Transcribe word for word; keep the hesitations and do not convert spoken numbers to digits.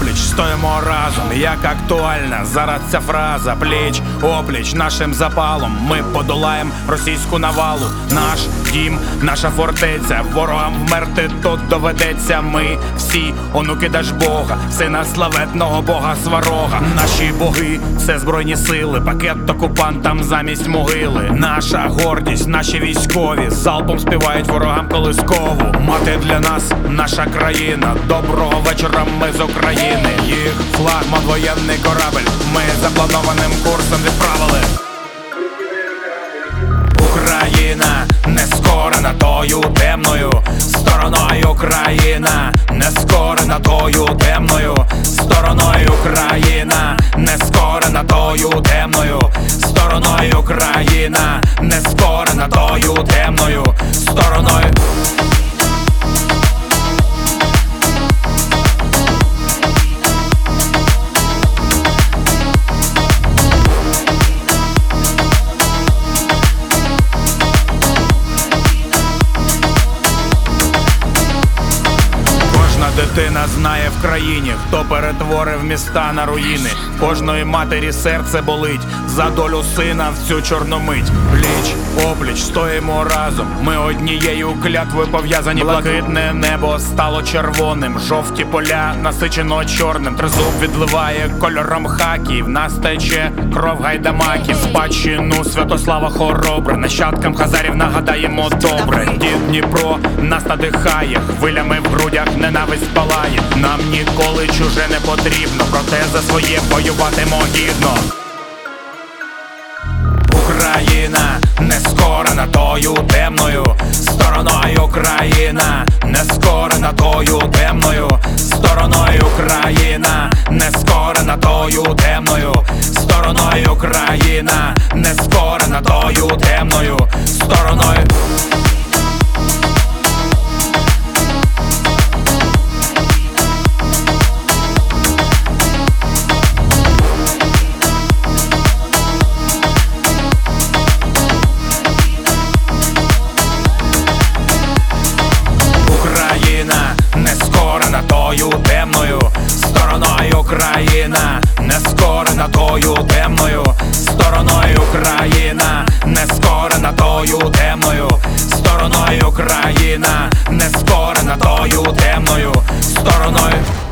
опліч стоїмо разом, як актуальна зараз ця фраза. Пліч опліч нашим запалом ми подолаєм російську навалу. Наш дім, наша фортеця, ворогам вмерти тут доведеться. Ми всі онуки Дажбога, сина славетного бога Сварога. Наші боги — це збройні сили, пакет окупантам замість могили. Наша гордість, наші військові залпом співають ворогам колискову. Мати для нас наша країна, доброго вечора, ми з України. Їх флагман воєнний корабель, ми запланованим курсом відправили. Україна не скорена тою темною стороною. Україна не скорена тою темною стороною. Україна не скорена тою темною стороною. Україна не скорена тою темною стороною. Дитина знає в країні, хто перетворив міста на руїни. Кожної матері серце болить за долю сина в цю чорну мить. Пліч опліч стоїмо разом, ми однією клятвою пов'язані. Блакитне небо стало червоним, жовті поля насичено чорним. Тризуб відливає кольором хакі, в нас тече кров гайдамаків. Спадщину Святослава Хоробра нащадкам хазарів нагадаємо добре. Дід Дніпро нас надихає, хвилями в грудях ненависть палає. Нам ніколи чуже не потрібно, проте за своє воюватимо гідно. Україна не скорена тою темною стороною. Україна не скорена тою темною стороною. Україна не скорена тою темною стороною. Україна не скорена тою темною стороною. Тою темною стороною. Україна не скорена тою темною стороною. Україна не скорена тою темною стороною. Україна не скорена тою темною стороною.